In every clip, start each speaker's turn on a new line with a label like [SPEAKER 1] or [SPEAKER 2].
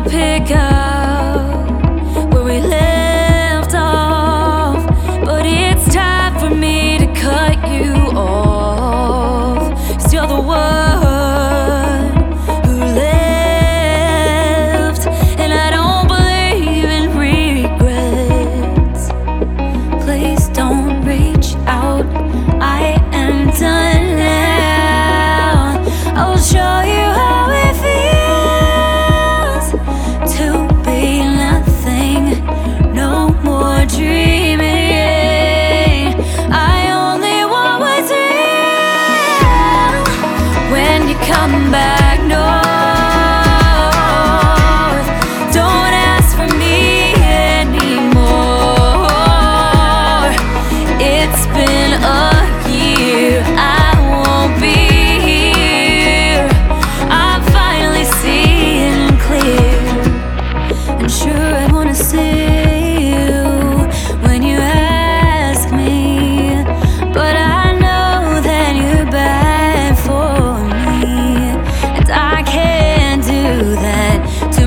[SPEAKER 1] pick up where we left off, but it's time for me to cut you off. 'Cause you're the one who left, and I don't believe in regrets. Please don't reach out, I am done now. I'll show you how it feels to be nothing, no more dreaming. I only want what's real. When you come back north, don't ask for me anymore. It's been a year, I won't be here. I'm finally seeing clear, and sure I wanna see you when you ask me, but I know that you're bad for me, and I can't do that to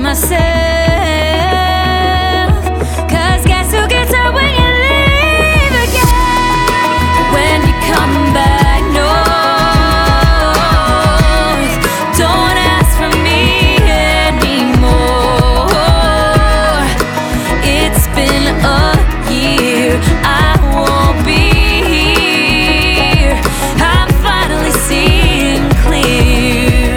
[SPEAKER 1] myself. 'Cause guess who gets hurt when you leave again? When you come back north, don't ask for me anymore. It's been a year, I won't be here. I'm finally seeing clear.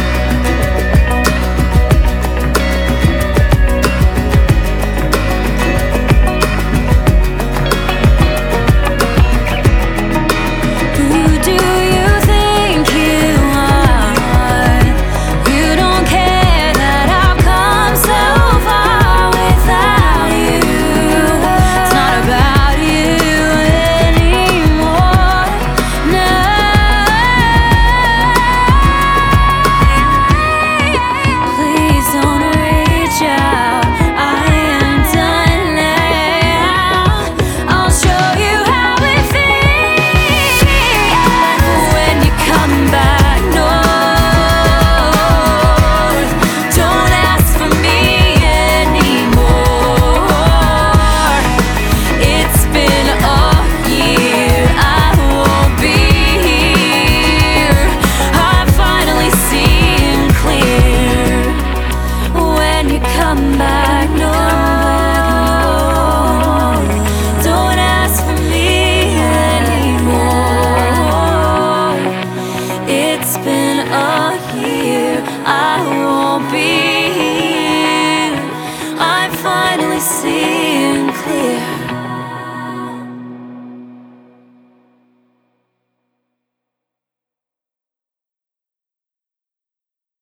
[SPEAKER 1] Who do you think you are? You don't care that I've come so far without you. It's not about you anymore, no. Please don't reach out, I am done now. I'll show you how it feels when you come back north. Don't ask for me anymore. It's been a year, I won't be here. I'm finally seeing clear when you come back.